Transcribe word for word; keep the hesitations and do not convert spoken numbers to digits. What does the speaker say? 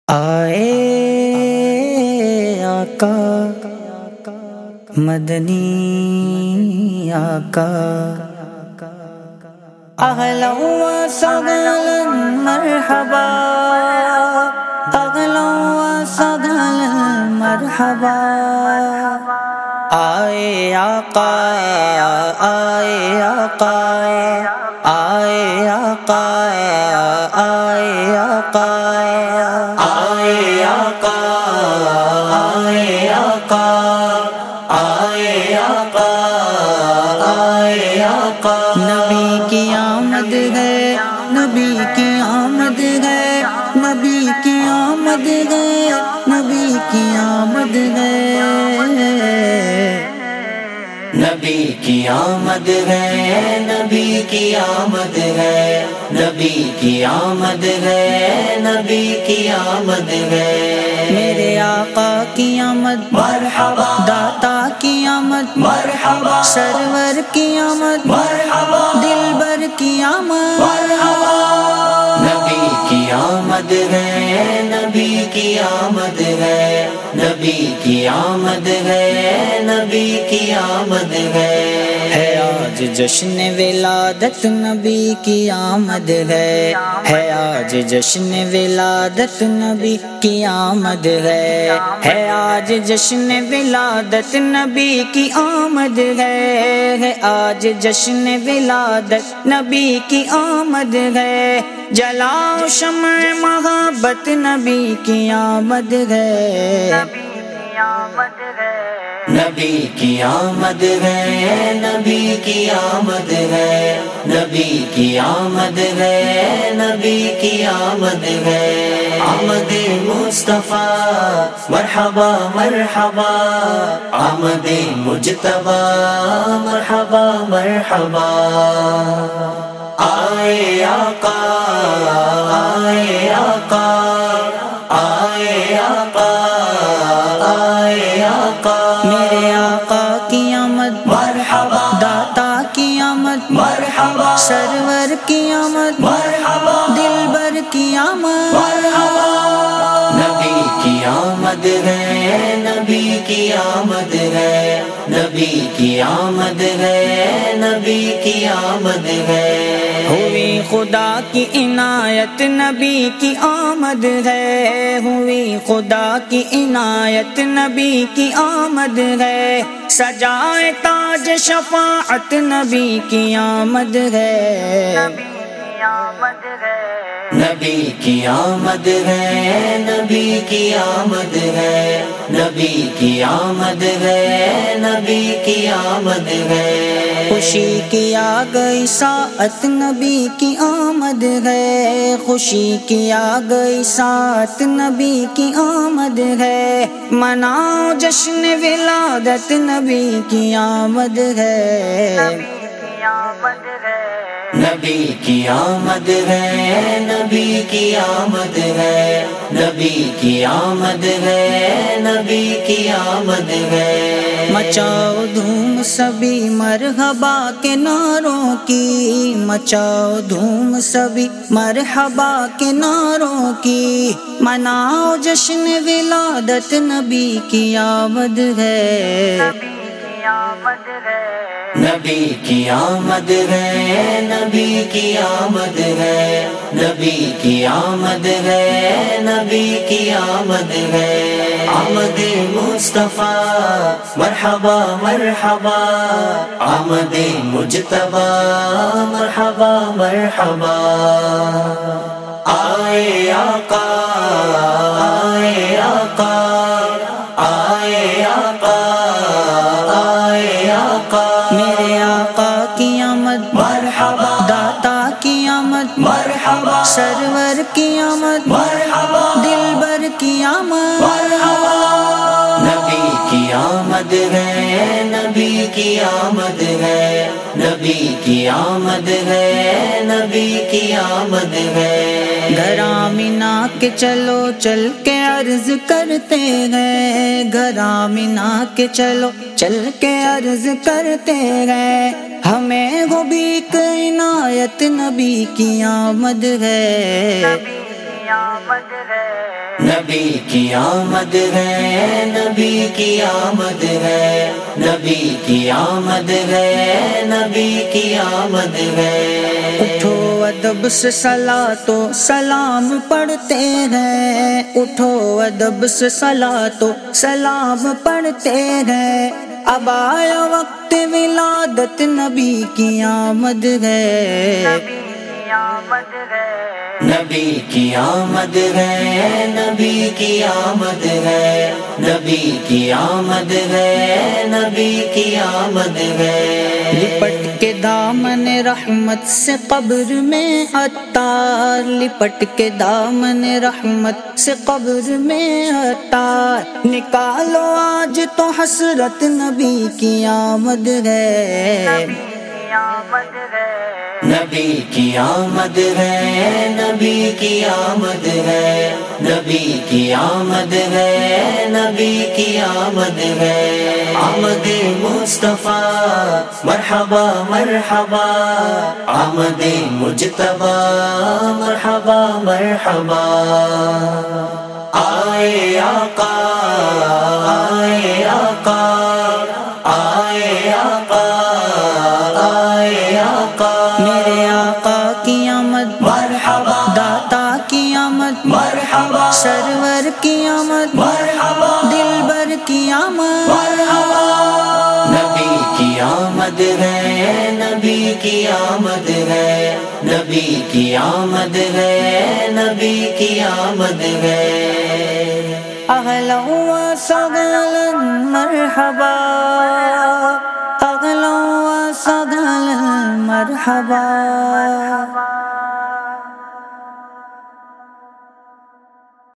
آئے آقا مدنی آقا اہلا و سہلا مرحبا اہلا و سہلا مرحبا آئے آقا آئے آقا آئے آقا آئے آقا آئے آقا آئے آقا آئے آقا آئے آقا نبی کی آمد ہے نبی کی آمد ہے نبی کی آمد ہے نبی کی آمد ہے نبی کی آمد ہے نبی کی آمد ہے نبی کی آمد ہے نبی کی آمد ہے میرے آقا کی آمد مرحبا داتا کی آمد مرحبا سرور کی آمد مرحبا دلبر کی آمد مرحبا نبی کی آمد ہے نبی کی آمد ہے نبی کی آمد ہے نبی کی آمد ہے آج جشن ولادت نبی کی آمد ہے ہے آج جشن ولادت نبی کی آمد ہے ہے آج جشن ولادت نبی کی آمد ہے ہے آج جشن ولادت نبی کی آمد ہے جلاؤ شمع محبت نبی کی آمد ہے نبی کی آمد ہے نبی کی آمد ہے نبی کی آمد ہے نبی کی آمد ہے آمد مصطفیٰ مرحبا مرحبا آمد مجتبی مرحبا مرحبا آئے آقا آئے آقا آئے آقا آئے آقا میرے آقا کی آمد مرحبا داتا کی آمد مرحبا سرور کی آمد مرحبا دلبر کی آمد مرحبا نبی کی آمد ہے نبی کی آمد ہے نبی کی آمد ہے نبی کی آمد ہے ہوئی خدا کی عنایت نبی کی آمد ہے ہوئی خدا کی عنایت نبی کی آمد ہے سجائے تاج شفاعت نبی کی آمد ہے نبی کی آمد ہے نبی کی آمد ہے نبی کی آمد ہے نبی کی آمد ہے خوشی کی آ گئی ساعت نبی کی آمد ہے خوشی کی آ گئی ساعت نبی کی آمد ہے مناؤ جشن ولادت نبی کی آمد ہے نبی کی آمد ہے نبی کی آمد ہے نبی کی آمد ہے نبی کی آمد ہے مچاؤ دھوم سبھی مرحبا کے نعروں کی مچاؤ دھوم سبھی مرحبا کے نعروں کی مناؤ جشن ولادت نبی کی آمد ہے نبی کی آمد ہے نبی کی آمد ہے نبی کی آمد ہے نبی کی آمد ہے آمد مصطفیٰ مرحبا مرحبا آمد مجتبی مرحبا مرحبا آئے آقا آئے آقا آئے آقا آئے آقا میرے آقا کی آمد مرحبا داتا کی آمد مرحبا سرور کی آمد مرحبا دلبر کی آمد مرحبا نبی کی آمد ہے نبی کی آمد ہے نبی کی آمد ہے نبی کی آمد ہے گھر آمینہ کے چلو چل کے عرض کرتے ہیں گھر آمینہ کے چلو چل کے عرض کرتے ہیں ہمیں وہ بھی عنایت نبی کی آمد ہے نبی کی آمد ہے، نبی کی آمد ہے، نبی کی آمد ہے، نبی کی آمد ہے۔ اٹھو ادب سے صلاۃ و سلام پڑھتے ہیں، اٹھو ادب سے صلاۃ و سلام پڑھتے ہیں، اب آیا وقت ولادت نبی کی آمد ہے، نبی کی آمد ہے، نبی کی آمد ہے، نبی کی آمد ہے، نبی کی آمد ہے۔ لپٹ کے دامن رحمت سے قبر میں عطار، لپٹ کے دامن رحمت سے قبر میں عطار، نکالو آج تو حسرت نبی کی آمد ہے، نبی کی آمد ہے، نبی کی آمد ہے، نبی کی آمد ہے، نبی کی آمد ہے۔ آمد مصطفیٰ مرحبا مرحبا، آمد مجتبی مرحبا مرحبا، آئے آقا آئے آقا آئے آقا آئے آقا، میرے آقا کی آمد مرحبا، داتا کی آمد مرحبا، سرور کی آمد مرحبا، دلبر کی آمد، مرحبا۔ نبی کی آمد ہے، نبی کی آمد ہے، نبی کی آمد ہے، نبی کی آمد ہے۔ اہلا و سہلا مرحبا، اہلا و سہلا مرحبا۔